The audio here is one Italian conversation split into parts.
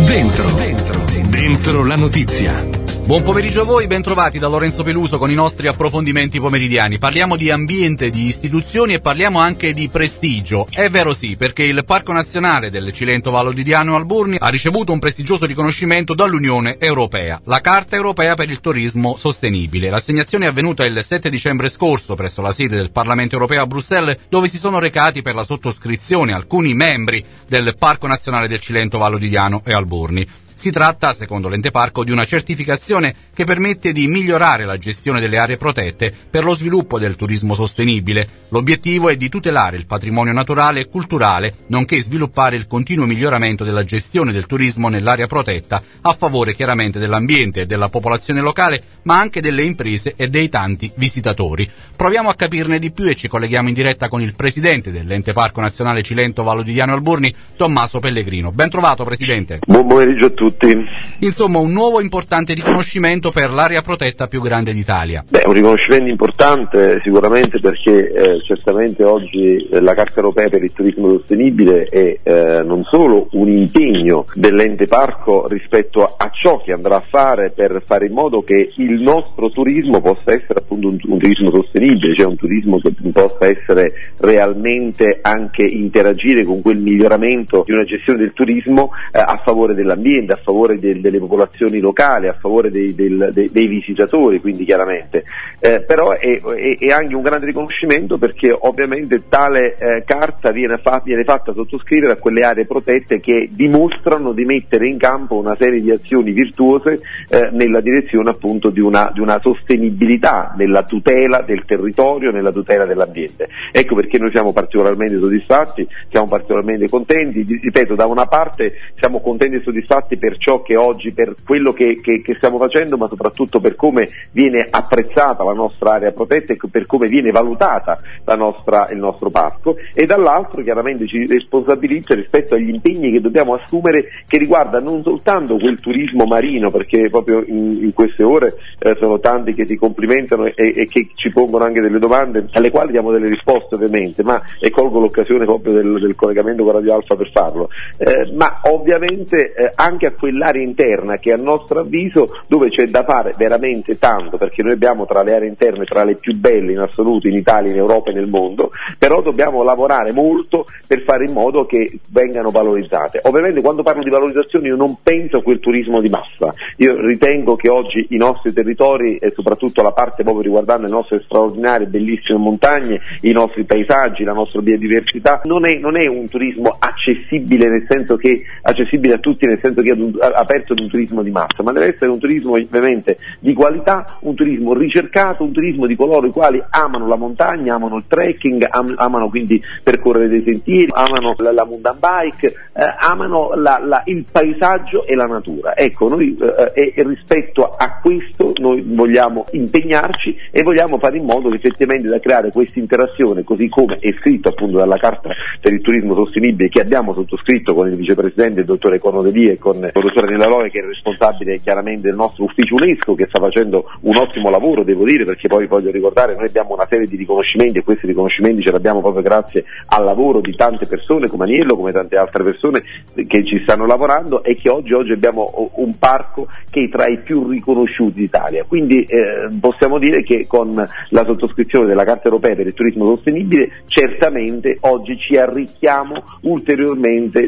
Dentro la notizia. Buon pomeriggio a voi, bentrovati da Lorenzo Peluso con i nostri approfondimenti pomeridiani. Parliamo di ambiente, di istituzioni e parliamo anche di prestigio. È vero sì, perché il Parco Nazionale del Cilento Vallo di Diano e Alburni ha ricevuto un prestigioso riconoscimento dall'Unione Europea, la Carta Europea per il Turismo Sostenibile. L'assegnazione è avvenuta il 7 dicembre scorso presso la sede del Parlamento Europeo a Bruxelles, dove si sono recati per la sottoscrizione alcuni membri del Parco Nazionale del Cilento Vallo di Diano e Alburni. Si tratta, secondo l'ente parco, di una certificazione che permette di migliorare la gestione delle aree protette per lo sviluppo del turismo sostenibile. L'obiettivo è di tutelare il patrimonio naturale e culturale, nonché sviluppare il continuo miglioramento della gestione del turismo nell'area protetta, a favore chiaramente dell'ambiente e della popolazione locale, ma anche delle imprese e dei tanti visitatori. Proviamo a capirne di più e ci colleghiamo in diretta con il presidente dell'ente parco nazionale Cilento Vallo di Diano e Alburni, Tommaso Pellegrino. Ben trovato, presidente. Buon pomeriggio a tutti. Insomma, un nuovo importante riconoscimento per l'area protetta più grande d'Italia. Un riconoscimento importante sicuramente perché certamente oggi la Carta Europea per il Turismo Sostenibile è non solo un impegno dell'ente parco rispetto a ciò che andrà a fare per fare in modo che il nostro turismo possa essere appunto un turismo sostenibile, cioè un turismo che possa essere realmente anche interagire con quel miglioramento di una gestione del turismo a favore dell'ambiente, a favore delle popolazioni locali, a favore dei visitatori, quindi chiaramente. Però è anche un grande riconoscimento perché ovviamente tale carta viene fatta sottoscrivere a quelle aree protette che dimostrano di mettere in campo una serie di azioni virtuose nella direzione appunto di una sostenibilità nella tutela del territorio, nella tutela dell'ambiente. Ecco perché noi siamo particolarmente soddisfatti, siamo particolarmente contenti, ripeto, da una parte siamo contenti e soddisfatti per ciò che oggi, per quello che stiamo facendo, ma soprattutto per come viene apprezzata la nostra area protetta e per come viene valutata il nostro parco, e dall'altro chiaramente ci responsabilizza rispetto agli impegni che dobbiamo assumere, che riguarda non soltanto quel turismo marino, perché proprio in queste ore sono tanti che ti complimentano e che ci pongono anche delle domande alle quali diamo delle risposte ovviamente, e colgo l'occasione proprio del collegamento con Radio Alfa per farlo, ma ovviamente anche a quell'area interna che a nostro avviso dove c'è da fare veramente tanto, perché noi abbiamo tra le aree interne tra le più belle in assoluto in Italia, in Europa e nel mondo, però dobbiamo lavorare molto per fare in modo che vengano valorizzate. Ovviamente quando parlo di valorizzazione io non penso a quel turismo di massa, io ritengo che oggi i nostri territori e soprattutto la parte proprio riguardante le nostre straordinarie bellissime montagne, i nostri paesaggi, la nostra biodiversità, non è un turismo accessibile nel senso che accessibile a tutti, nel senso che è aperto ad un turismo di massa, ma deve essere un turismo ovviamente di qualità, un turismo ricercato, un turismo di coloro i quali amano la montagna, amano il trekking, amano quindi percorrere dei sentieri, amano la mountain bike, amano il paesaggio e la natura. Ecco, noi rispetto a questo noi vogliamo impegnarci e vogliamo fare in modo che effettivamente da creare questa interazione, così come è scritto appunto dalla Carta per il Turismo Sostenibile che abbiamo sottoscritto con il vicepresidente il dottore Conodelia e con il dottore Nelaroe, che è responsabile chiaramente del nostro ufficio UNESCO, che sta facendo un ottimo lavoro, devo dire, perché poi voglio ricordare noi abbiamo una serie di riconoscimenti e questi riconoscimenti ce l'abbiamo proprio grazie al lavoro di tante persone come Aniello, come tante altre persone che ci stanno lavorando, e che oggi abbiamo un parco che è tra i più riconosciuti d'Italia. Quindi possiamo dire che con la sottoscrizione della Carta Europea per il Turismo Sostenibile certamente oggi ci arricchiamo ulteriormente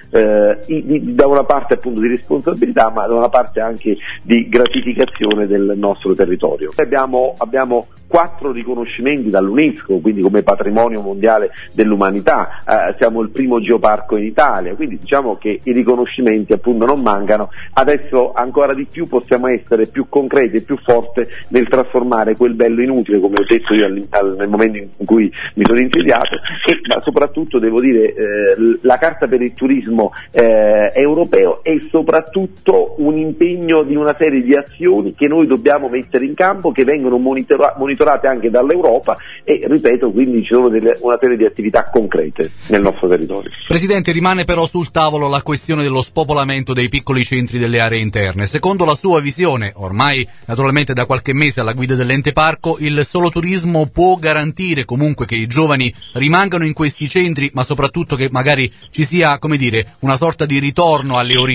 da una parte appunto di responsabilità, ma da una parte anche di gratificazione del nostro territorio. Abbiamo 4 riconoscimenti dall'UNESCO, quindi come patrimonio mondiale dell'umanità, siamo il primo geoparco in Italia, quindi diciamo che i riconoscimenti appunto non mancano. Adesso ancora di più possiamo essere più concreti e più forti nel trasformare quel bello in utile, come ho detto io nel momento in cui mi sono insediato, ma soprattutto devo dire la Carta per il Turismo europeo è soprattutto un impegno di una serie di azioni che noi dobbiamo mettere in campo, che vengono monitorate anche dall'Europa, e ripeto, quindi ci sono una serie di attività concrete nel nostro territorio. Presidente, rimane però sul tavolo la questione dello spopolamento dei piccoli centri delle aree interne. Secondo la sua visione, ormai naturalmente da qualche mese alla guida dell'ente parco, il solo turismo può garantire comunque che i giovani rimangano in questi centri, ma soprattutto che magari ci sia, come dire, una sorta di ritorno alle origini?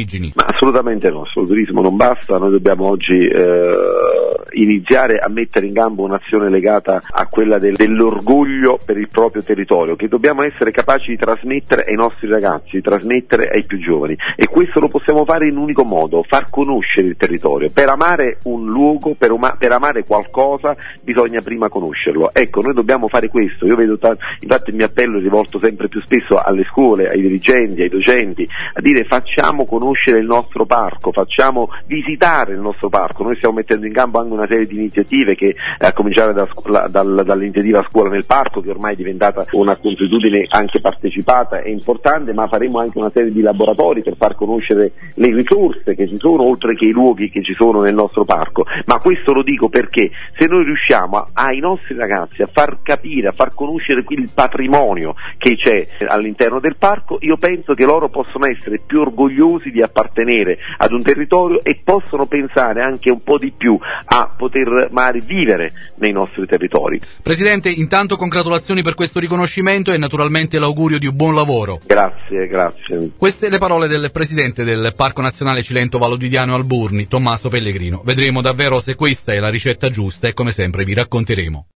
origini. Ma assolutamente no, il solo turismo non basta, noi dobbiamo oggi iniziare a mettere in campo un'azione legata a quella dell'orgoglio per il proprio territorio, che dobbiamo essere capaci di trasmettere ai nostri ragazzi, di trasmettere ai più giovani, e questo lo possiamo fare in un unico modo: far conoscere il territorio. Per amare un luogo, per amare qualcosa, bisogna prima conoscerlo. Ecco, noi dobbiamo fare questo. Io vedo infatti il mio appello è rivolto sempre più spesso alle scuole, ai dirigenti, ai docenti, a dire: facciamo conoscere il nostro parco, facciamo visitare il nostro parco. Noi stiamo mettendo in campo anche una serie di iniziative, che a cominciare dall'iniziativa Scuola nel Parco, che ormai è diventata una consuetudine anche partecipata e importante, ma faremo anche una serie di laboratori per far conoscere le risorse che ci sono, oltre che i luoghi che ci sono nel nostro parco. Ma questo lo dico perché se noi riusciamo ai nostri ragazzi a far capire, a far conoscere il patrimonio che c'è all'interno del parco, io penso che loro possono essere più orgogliosi di appartenere ad un territorio e possono pensare anche un po' di più a poter magari vivere nei nostri territori. Presidente, intanto congratulazioni per questo riconoscimento e naturalmente l'augurio di un buon lavoro. Grazie. Queste le parole del presidente del Parco Nazionale Cilento Vallo di Diano Alburni, Tommaso Pellegrino. Vedremo davvero se questa è la ricetta giusta e come sempre vi racconteremo.